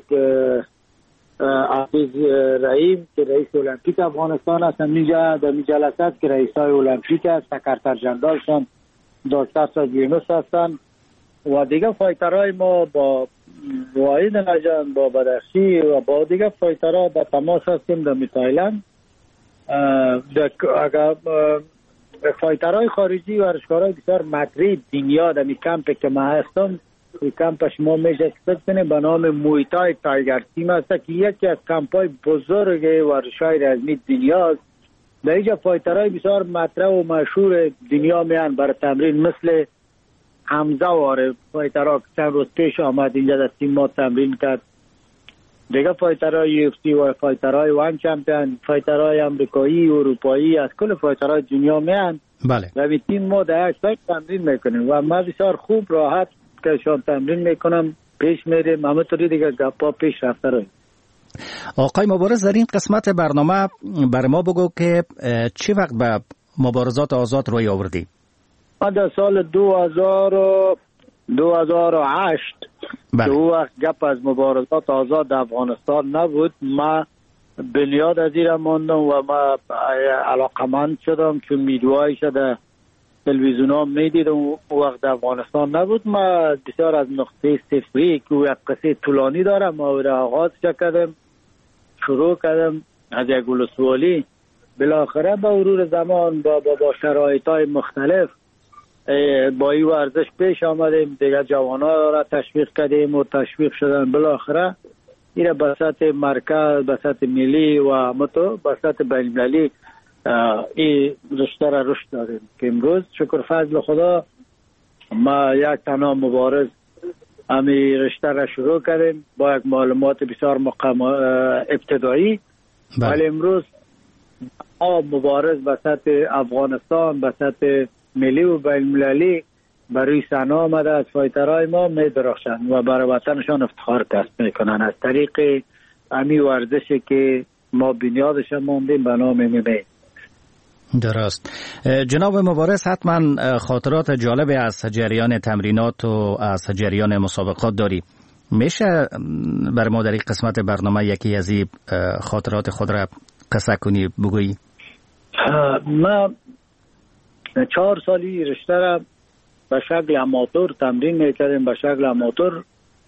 عزیز رحیم که رئیس المپیک افغانستان هستن، اینجا در این جلسه است که رئیس های المپیک هست، سکرتر جنرال هستن، دکتر صاحب یونس هستن و دیگه فایترهای ما با واحد نجان، با بدخشی و با دیگه فایترها در تماس هستیم در تایلند. اگر فایترهای خارجی ورزشکارای بسیار مطرح دنیا در می کمپ که من هستم، این کمپ شما میشه اکسپت کنه به نام مویتای تایگر تیم است که یکی از کمپای بزرگ ورزش‌های رزمی دنیا است. در اینجا فایترهای بسیار مطرح و مشهور دنیا میان برای تمرین، مثل حمزه واره فایترها که چند روز پیش آمد اینجا در تیم ما تمرین کرد. دیگه فایترهای یو اف سی و فایترهای وان چمپیون، فایترهای امریکایی و اروپایی، از کل فایترهای دنیا میان. بله. و به تیم ما در یک سایت تمرین میکنیم و ما بسیار خوب راحت که شان تمرین میکنم پیش میریم، همه طوری دیگه گپا پیش رفته رویم. آقای مبارز، در این قسمت برنامه بر ما بگو که چی وقت به مبارزات آزاد روی آوردی؟ ما در سال دو هزار و هشت بله. دو وقت گپ از مبارزات آزاد در افغانستان نبود، ما بنیاد از این ماندم و ما علاقمند شدم چون میدوهای شده تلویزیون ها میدیدم و وقت در افغانستان نبود. ما بسیار از نقطه صفری که یک قصه طولانی دارم ما را آغاز کردم، شروع کردم از یک ولسوالی، بالاخره با مرور زمان با, با, با شرایط های مختلف با این ورزش پیش آمدیم، دیگه جوانان را تشویق کردیم و تشویق شدن، بالاخره این به سطح مرکز، به سطح ملی و متو به سطح بین المللی این رشته را رشد داریم که امروز شکر فضل خدا ما یک تنها مبارز امی رشته را شروع کردیم با یک معلومات بسیار مقام ابتدایی، ولی امروز مبارز به سطح افغانستان، به سطح ملی و بین المللی برای صحنه آمده از فایترهای ما می درخشند و برای وطنشان افتخار کسب میکنن از طریق امی ورزشی که ما بنیادش ماندیم به نام ام ام ای. درست. جناب مبارز، حتما خاطرات جالبی از جریان تمرینات و از جریان مسابقات داری، میشه بر ما در این قسمت برنامه یکی از این خاطرات خود را قصه کنی بگویی؟ ما چهار سالی رشته را به شکل اماتور تمرین میکردیم، به شکل اماتور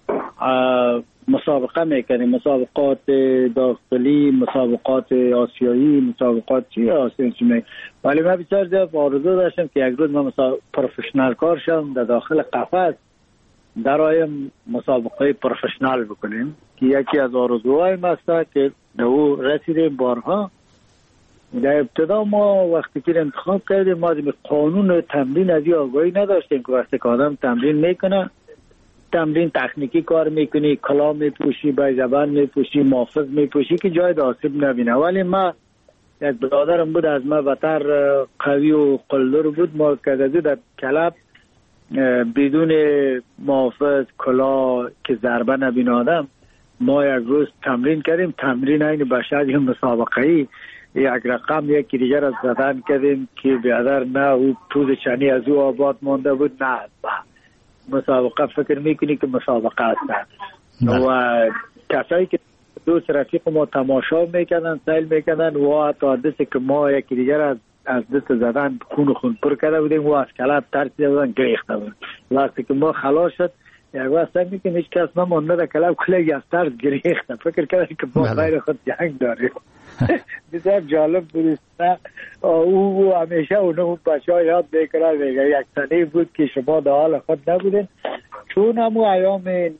مسابقه میکردیم، مسابقات داخلی، مسابقات آسیایی، مسابقات چی آسیایی، ولی من بسیار زیاد آرزو داشتم که یک روز من پروفشنال کار شم در داخل قفس در آیم مسابقه پروفشنال بکنیم که یکی از آرزوهای ما است که در او رسیدیم بارها. در ابتدا ما وقتی که انتخاب کردیم ما به قانون تمرین از این آگاهی نداشتیم که وقتی که آدم تمرین میکنه، تمرین تکنیکی کار میکنی، کلام میپوشی، به زبان میپوشی، محافظ میپوشی که جای آسیب نبینه، ولی ما یک برادرم بود از ما بتر قوی و قلدر بود، ما که در کلب بدون محافظ کلا که ضربه نبینه آدم، ما یک روز تمرین کردیم، تمرین این به شکل مسابقه‌ای یک رقم یکی دیگر از زدن کردیم که بیادر نه او پوز چنی از او آباد مانده بود، نه مسابقه فکر میکنی که مسابقه هستن و کسایی که دوست رفیق ما تماشا میکردن سیل میکردن و حتی دستی که ما یکی دیگر از از دست زدن خون خون پر کرده بودیم و از کلب ترسی بودن گریخته بود. وقتی که ما خلاص شد یک وقت سنگی که هیچ کس نمانده در کلب کلگی از ترس گریخته، فکر کردن که ما غیر خود جنگ داریم. بسیار جالب بود. او همیشه اونو بچه ها یاد میکنن میگه یک سنه بود که شما در حال خود نبودین، چون همو ایام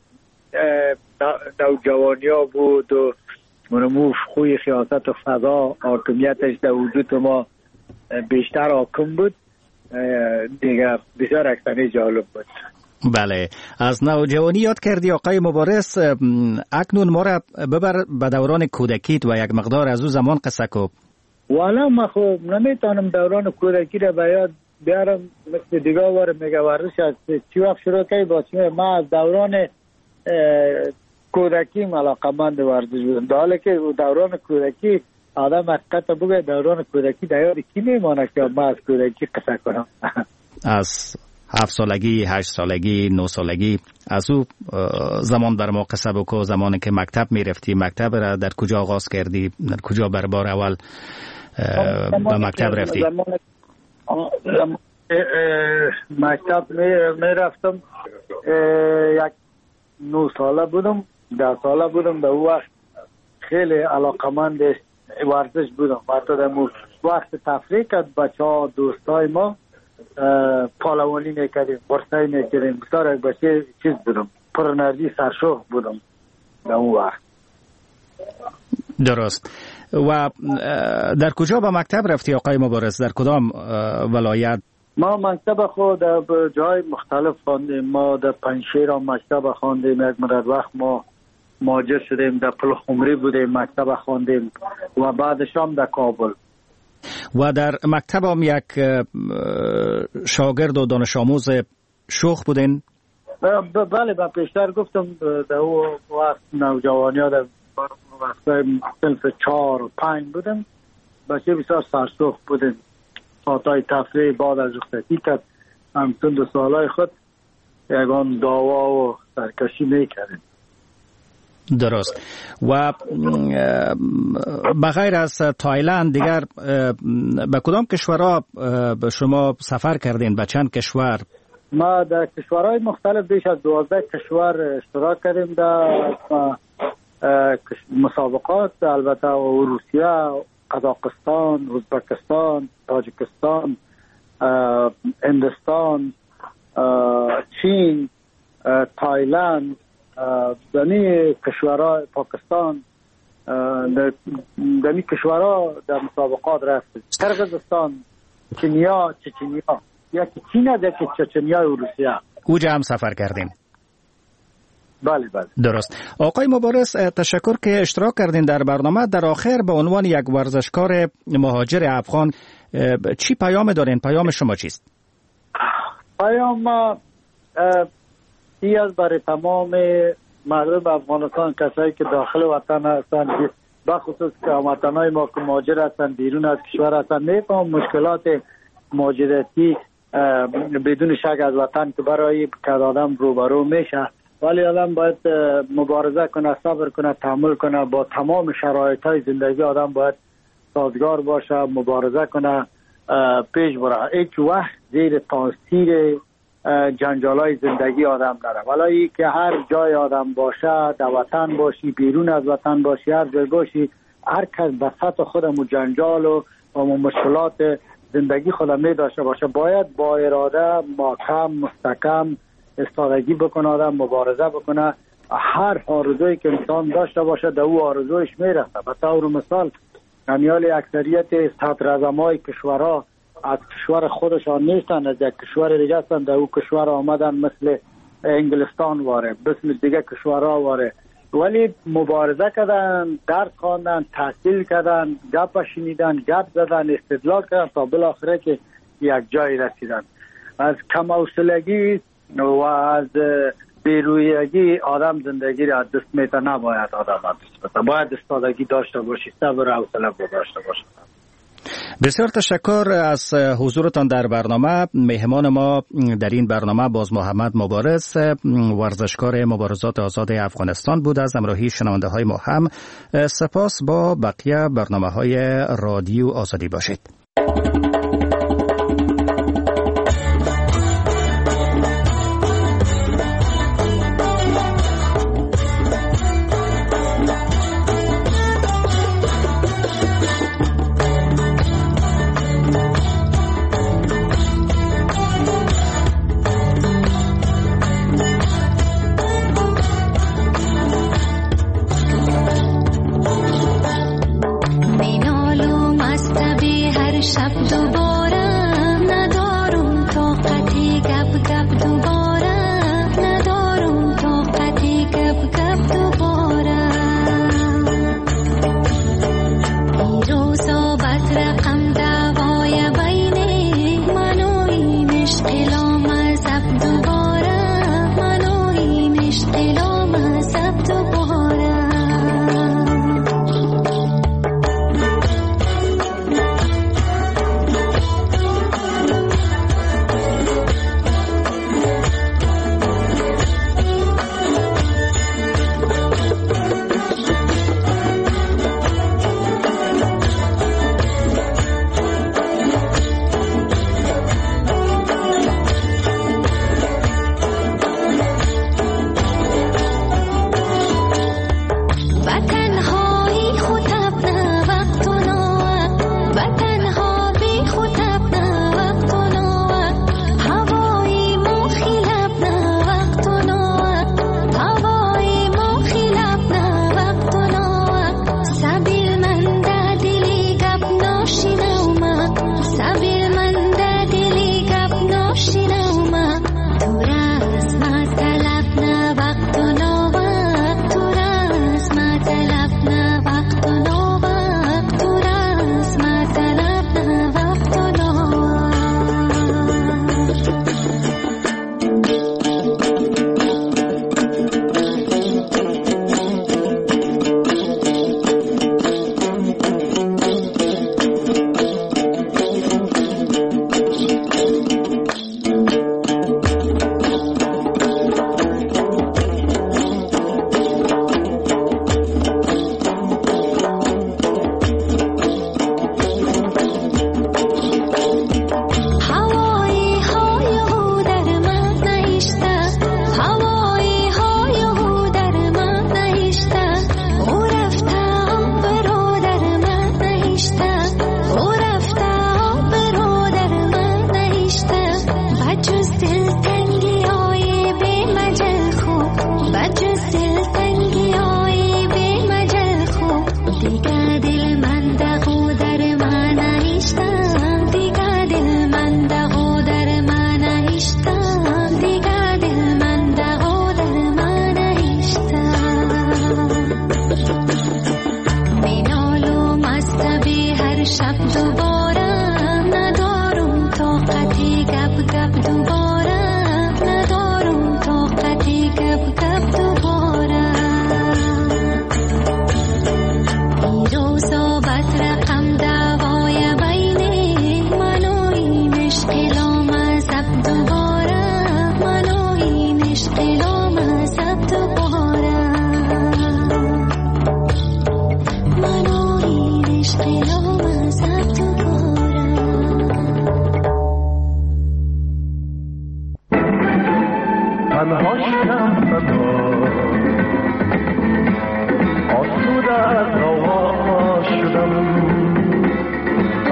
نوجوانی ها بود و منمو خوی خیاست و فضا حاکمیتش در وجود ما بیشتر حاکم بود دیگه، بسیار یک سنه جالب بود. بله، از نوجوانی یاد کردی آقای مبارز، اکنون ما را ببر به دوران کودکیت و یک مقدار از او زمان قصه کو. والا ما خب نمیتونم دوران کودکی را به یاد بیارم، مثل دیگه وار میگه ورزش از چی وقت شروع کردی با چی. ما از دوران کودکی علاقه‌مند ورزش بودم، در حالی که دوران کودکی آدم حقیقت بگه دوران کودکی در یاد کی میمانه که ما از کودکی قصه کنم. از هفت سالگی، هشت سالگی، نه سالگی، از او زمان بر ما قصه بکو. زمانی که مکتب میرفتی، مکتب را در کجا آغاز کردی؟ در کجا بر بار اول به مکتب رفتی؟ زمان مکتب میرفتم یک نه ساله بودم، ده ساله بودم. در اون وقت خیلی علاقمند ورزش بودم. حتی در وقت تفریح کرد بچه ها دوستای ما پالوانی میکردیم، برسایی میکردیم. بسیار یک بچه چیز بودم، پر انرژی، سرشوق بودم در اون وقت. درست. و در کجا به مکتب رفتی آقای مبارز؟ در کدام ولایت؟ ما مکتب خود در جای مختلف خواندیم. ما در پنجشیر هم مکتب خواندیم، یک مدت وقت ما مهاجر شدیم در پلخمری بودیم مکتب خواندیم و بعدش هم در کابل. و در مکتب هم یک شاگرد و دانش آموز شوخ بودین؟ بله، با پیشتر گفتم در اون وقت نوجوانی ها در وقت صنف چهار و پنج بودم، بچه بسیار سرسخت بودیم. ساعتهای تفریح بعد از رخصتی کرد همچون دو سالهای خود یکان دعوا و سرکشی میکردیم. درست. و بغیر از تایلند دیگر به کدام کشورها شما سفر کردین؟ به چند کشور؟ ما در کشورهای مختلف بیش از دوازده کشور اشتراک کردیم در مسابقات، البته روسیه، قزاقستان، ازبکستان، تاجیکستان، هندوستان، چین، تایلند، دمی کشورها، پاکستان، دمی کشورها در مسابقات رفتیم. قرقیزستان، چینیا، چچنیا، یکی چین است، یکی چچنیا و روسیه. اوجا هم سفر کردیم. بله بله. درست. آقای مبارز تشکر که اشتراک کردین در برنامه. در آخر به عنوان یک ورزشکار مهاجر افغان چی پیام دارین؟ پیام شما چیست؟ پیام ما ای از برای تمام مردم افغانستان، کسایی که داخل وطن هستند، بخصوص که هموطنای ما که مهاجر هستند بیرون از کشور هستند، میفهم مشکلات مهاجرتی بدون شک از وطن که برای که آدم روبرو میشه، ولی آدم باید مبارزه کنه، صبر کنه، تحمل کنه، با تمام شرایط های زندگی آدم باید سازگار باشه، مبارزه کنه، پیش بره. هیچ وقت زیر تاثیر جنجال های زندگی آدم نره. ولی که هر جای آدم باشه، در وطن باشی، بیرون از وطن باشی، هر جای باشی، هر کس به سطح خودم و جنجال و مشکلات زندگی خودم می داشته باشه، باید با اراده محکم مستحکم استادگی بکنه، آدم مبارزه بکنه. هر آرزویی که انسان داشته باشه در او آرزویش میرسه. به طور مثال امیال اکثریت صدراعظمای کشورها از کشور خودشان نیستن، از یک کشور دیگه هستن، در او کشور آمدن، مثل انگلستان واره، مثل دیگه کشورها واره، ولی مبارزه کردن، درس خواندن، تحصیل کردن، گپ شنیدن، گپ زدن، استدلال کردن تا بالاخره که یک جای رسیدن. از کم حوصلگی و از بیرویگی آدم زندگی را دست میته، نباید آدم دست بده، باید استادگی داشته باشی، صبر و حوصله داشته باشی. بسیار تشکر از حضورتان در برنامه. مهمان ما در این برنامه باز محمد مبارز، ورزشکار مبارزات آزاد افغانستان بود. از همراهی شنونده های ما هم سپاس. با بقیه برنامه های رادیو آزادی باشید.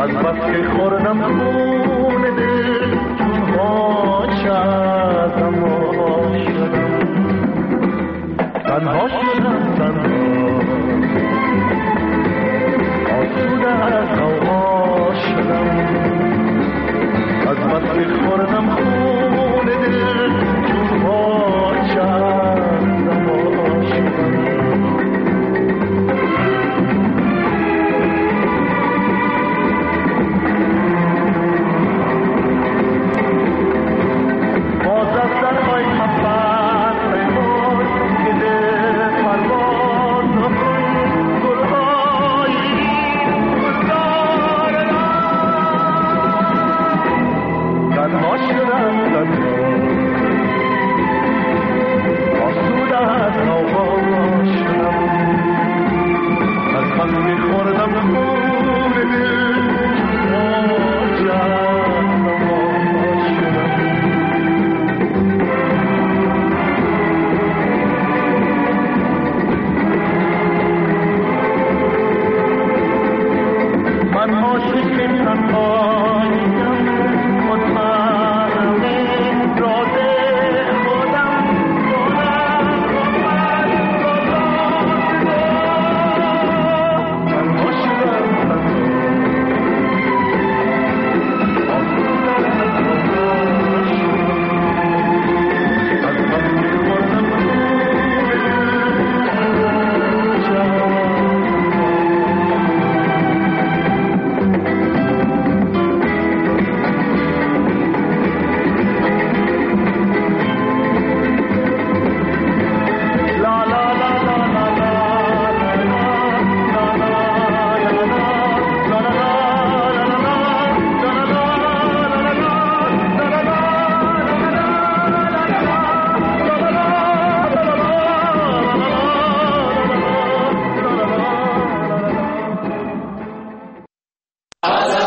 از بس که خوردم خون دل چون عاشقم عاشقم تنها شدم تنها آسوده از غوغا